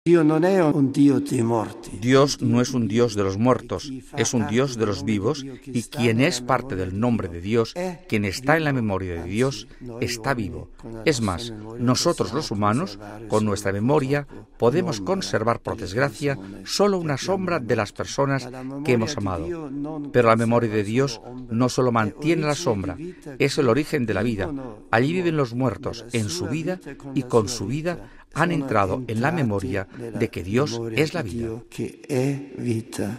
Dio non è un Dio dei morti. Dios no es un Dios de los muertos, es un Dios de los vivos, y quien es parte del nombre de Dios, quien está en la memoria de Dios, está vivo. Es más, nosotros los humanos, con nuestra memoria, podemos conservar por desgracia solo una sombra de las personas que hemos amado. Pero la memoria de Dios no solo mantiene la sombra, es el origen de la vida. Allí viven los muertos en su vida y con su vida han entrado en la memoria de que Dios es la vida.